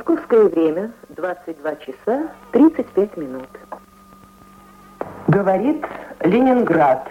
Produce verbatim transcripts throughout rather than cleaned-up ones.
Московское время двадцать два часа тридцать пять минут. Говорит Ленинград.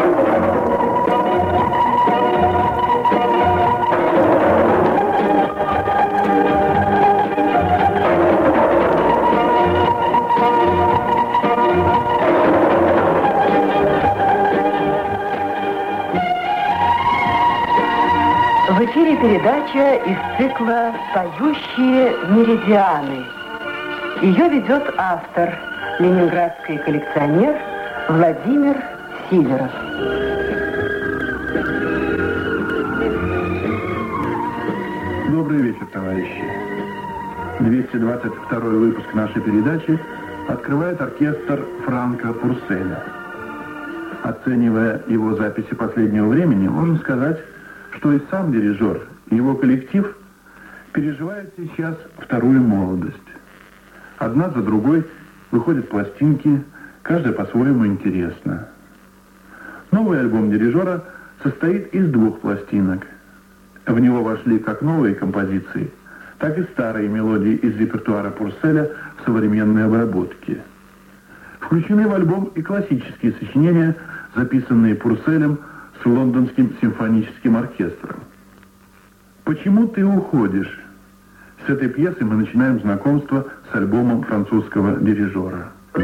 В эфире передача из цикла «Поющие меридианы». Ее ведет автор, ленинградский коллекционер Владимир Сидоров. Добрый вечер, товарищи. двести двадцать второй выпуск нашей передачи открывает оркестр Франка Пурселя. Оценивая его записи последнего времени, можно сказать, что и сам дирижер, и его коллектив переживают сейчас вторую молодость. Одна за другой выходят пластинки, каждая по-своему интересна. Новый альбом дирижера состоит из двух пластинок. В него вошли как новые композиции, так и старые мелодии из репертуара Пурселя в современной обработке. Включены в альбом и классические сочинения, записанные Пурселем с лондонским симфоническим оркестром. «Почему ты уходишь?» С этой пьесы мы начинаем знакомство с альбомом французского дирижера.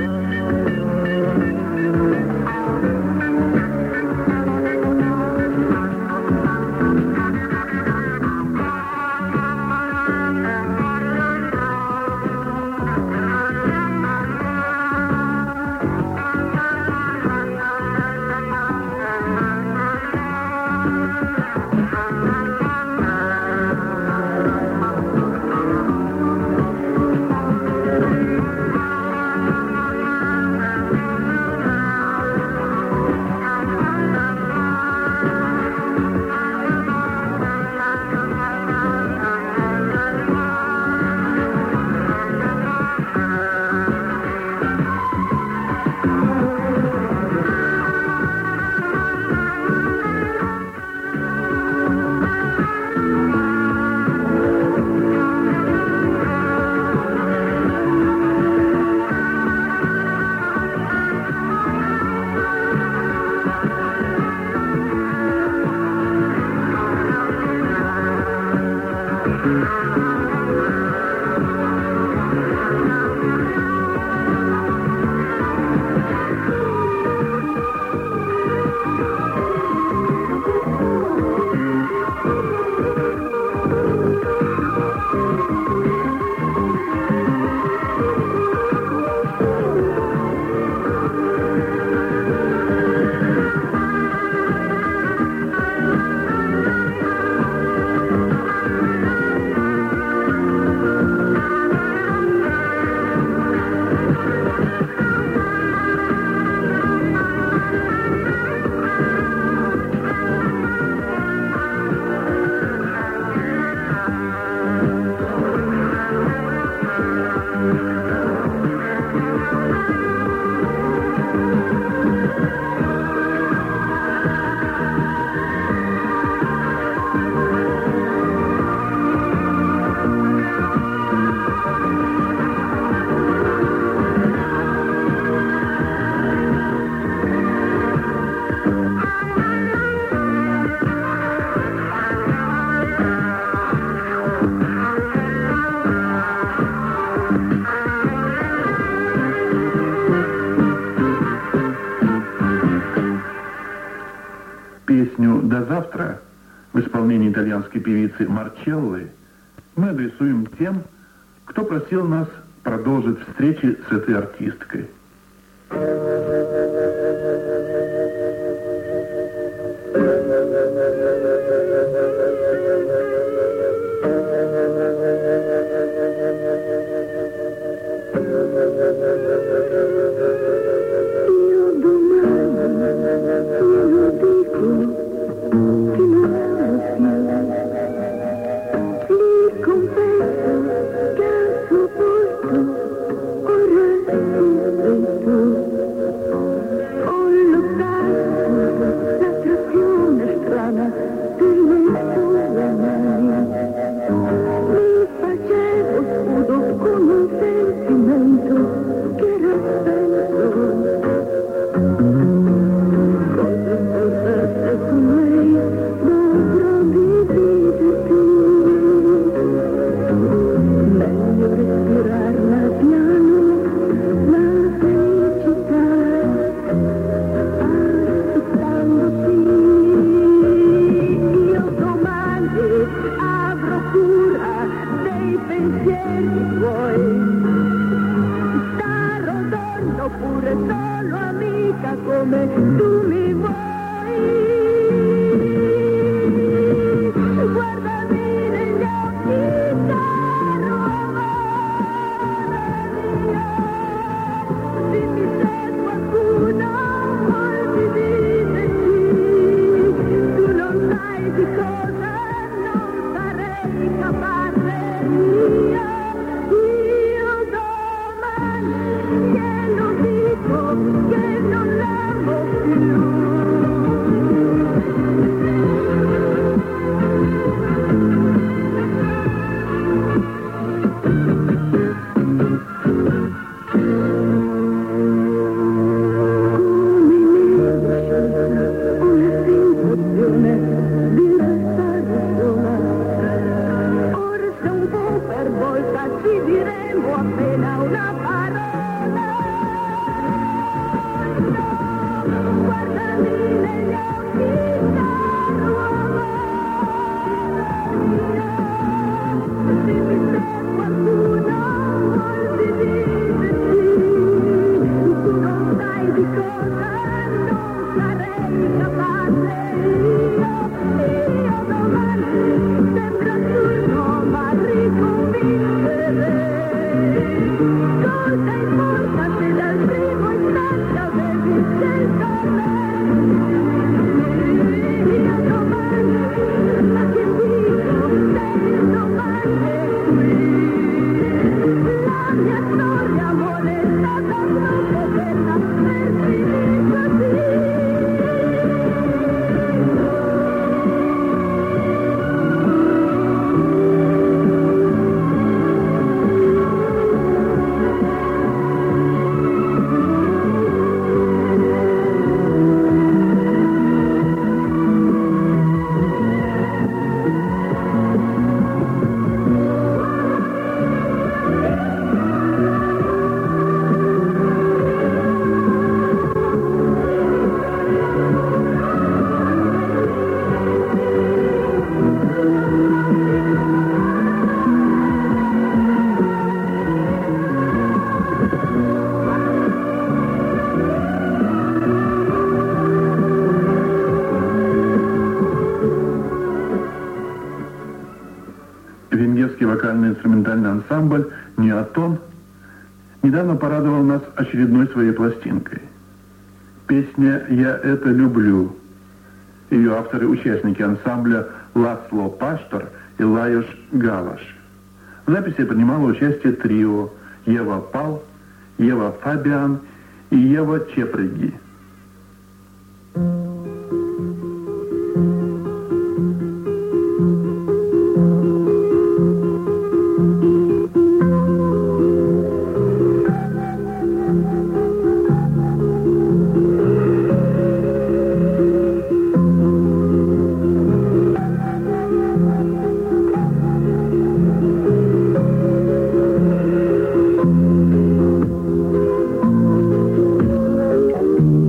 Песню «До завтра» в исполнении итальянской певицы Марчеллы мы адресуем тем, кто просил нас продолжить встречи с этой артисткой. Confesso che al suo posto ora sei tu. pensieri tuoi. Starò donna oppure solo amica come tu mi vuoi. Guardami negli occhi, caro amore mio, dimmi se qualcuno vuol dice sì. Tu non sai di cosa non sarei capace io. Io domani glielo dico che non l'amo più. Венгерский вокально-инструментальный ансамбль «Неотон» недавно порадовал нас очередной своей пластинкой. Песня «Я это люблю». Ее авторы – участники ансамбля Ласло Паштор и Лаjoš Galaš. В записи принимало участие трио Ева Пал, Ева Фабиан и Ева Чепреги. Thank you.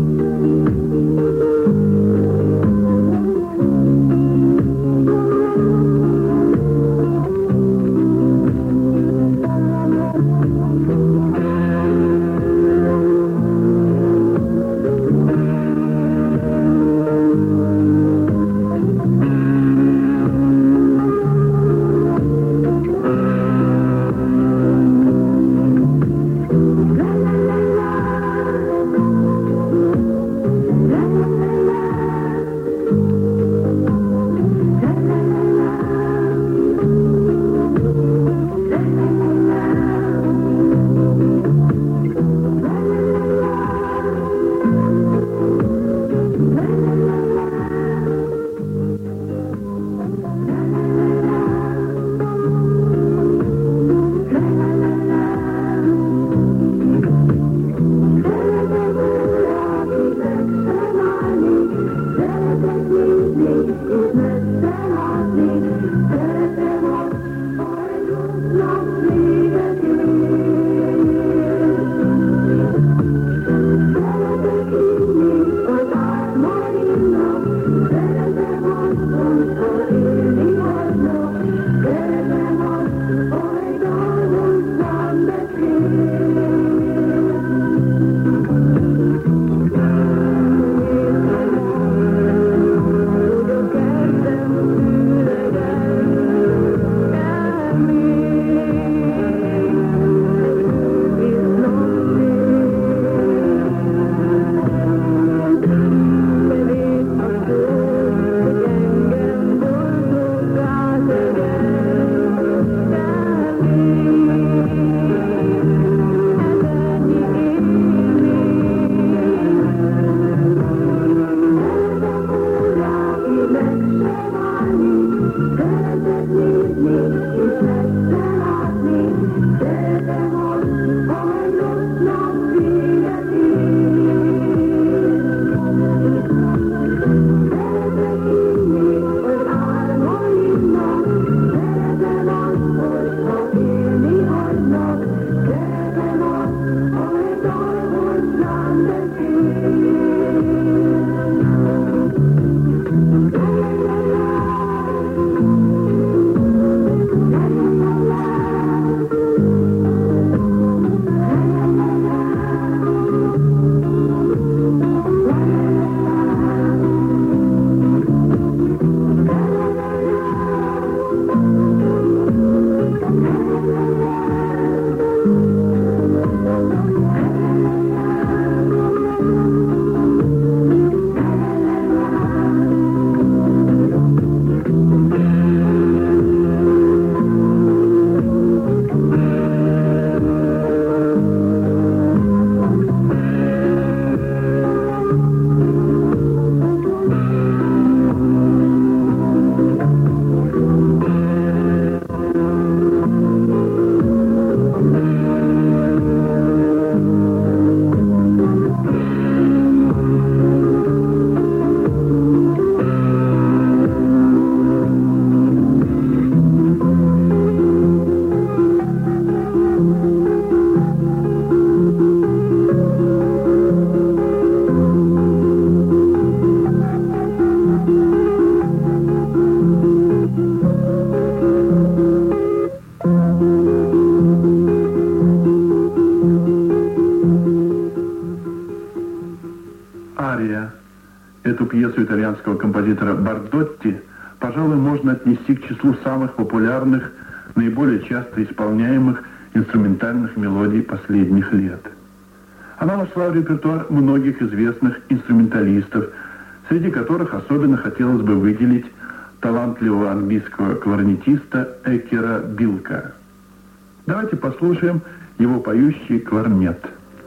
Эту пьесу итальянского композитора Бардотти, пожалуй, можно отнести к числу самых популярных, наиболее часто исполняемых инструментальных мелодий последних лет. Она вошла в репертуар многих известных инструменталистов, среди которых особенно хотелось бы выделить талантливого английского кларнетиста Эккера Билка. Давайте послушаем его поющий кларнет.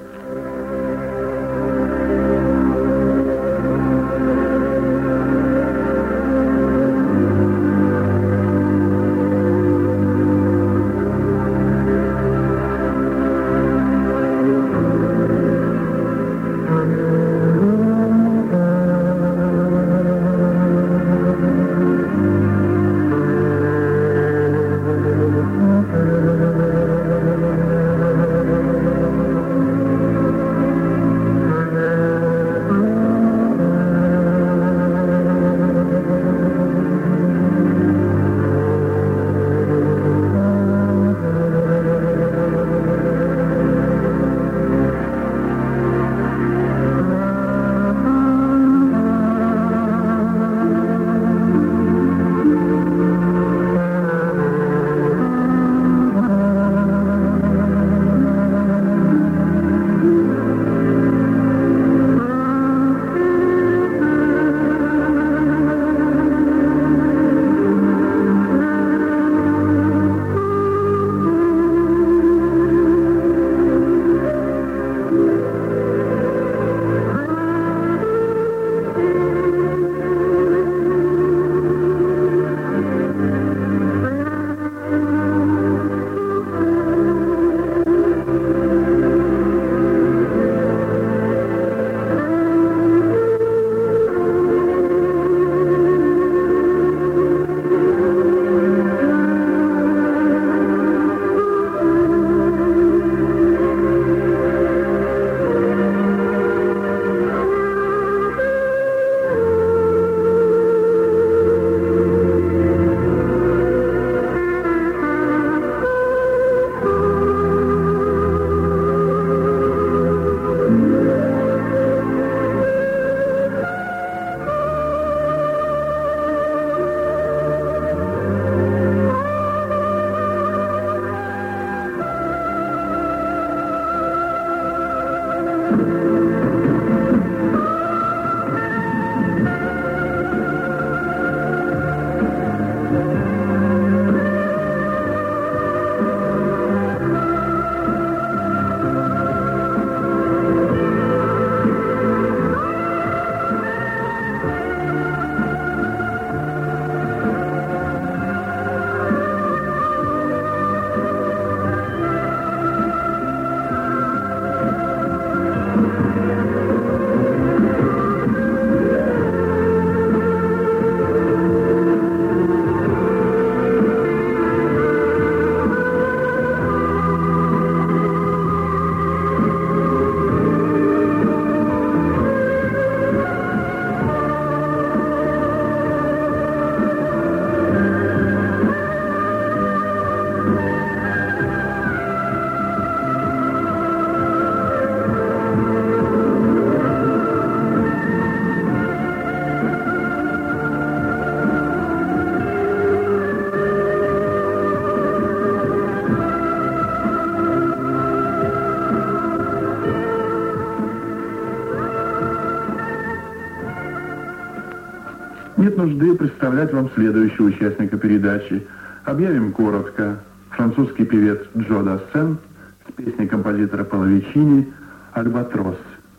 Нет нужды представлять вам следующего участника передачи. Объявим коротко. Французский певец Джо Дассен с песней композитора Половичини «Альбатрос».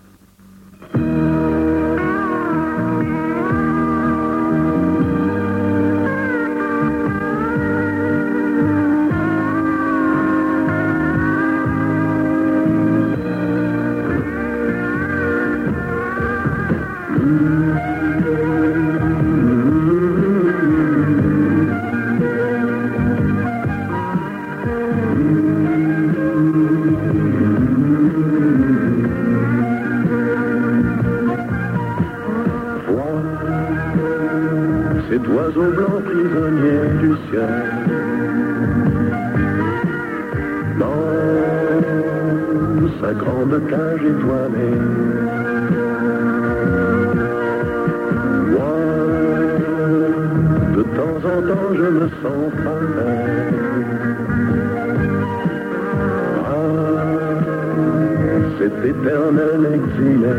Cet oiseau blanc prisonnier du ciel, dans sa grande cage étoilée, en temps je me sens pareil. Ah, cet éternel exilé.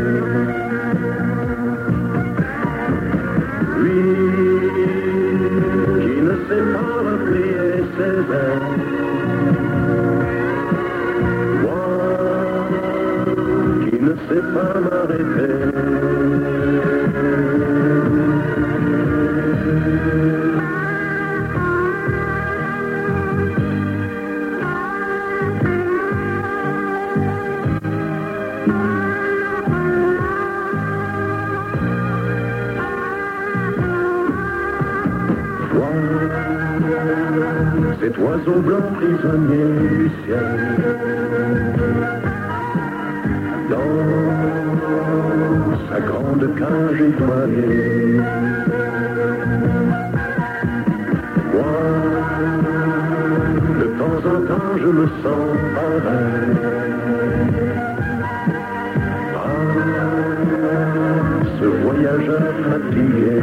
Lui qui ne sait pas replier ses ailes. Moi qui ne sais pas m'arrêter. Cet oiseau blanc prisonnier du ciel, dans sa grande cage étoilée. Moi, de temps en temps, je me sens pareil. Ah, ce voyageur fatigué.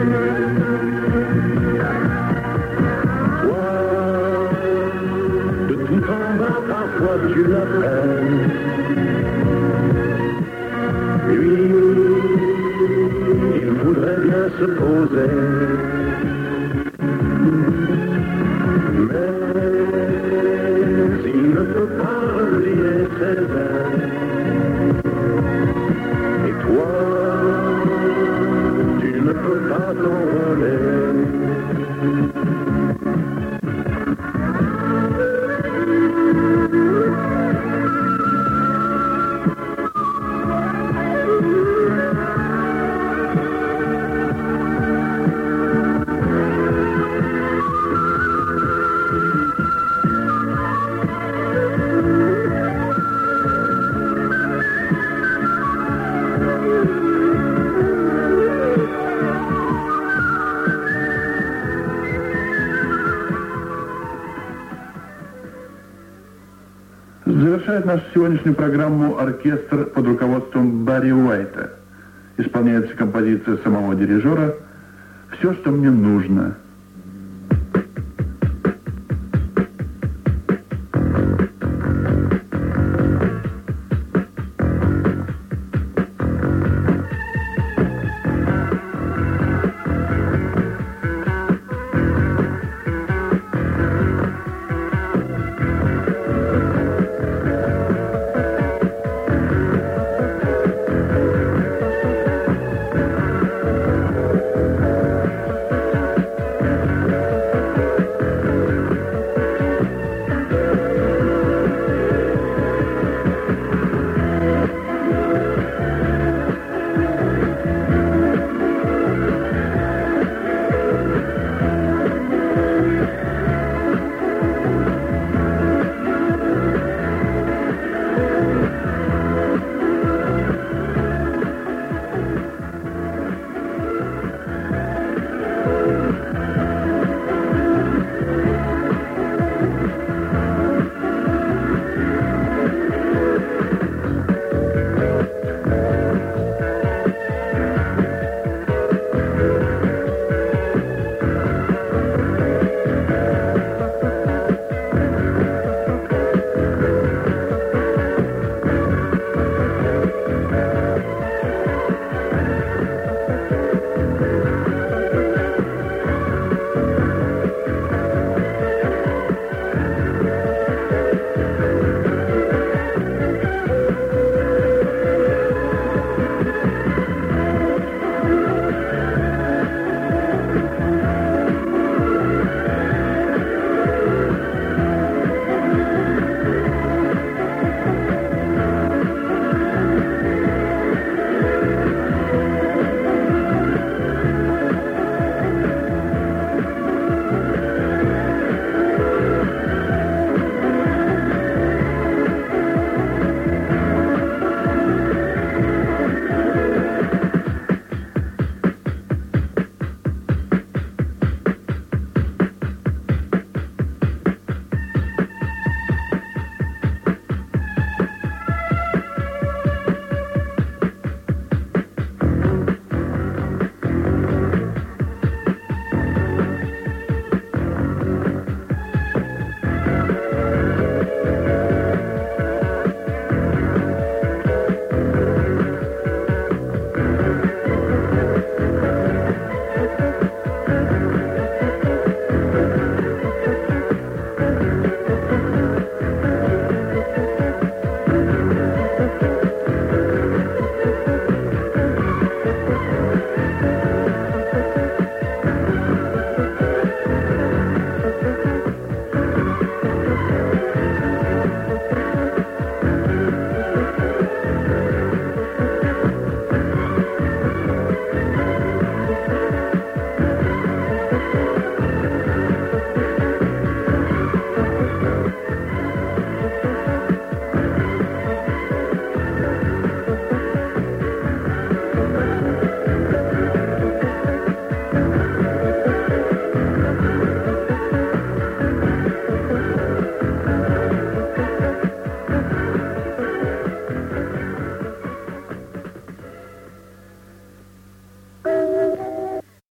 Parfois tu l'appelles. Lui, il voudrait bien se poser. Mais il ne peut pas replier ses ailes. Et toi, tu ne peux pas t'envoler. Завершает нашу сегодняшнюю программу оркестр под руководством Барри Уайта. Исполняется композиция самого дирижера «Все, что мне нужно».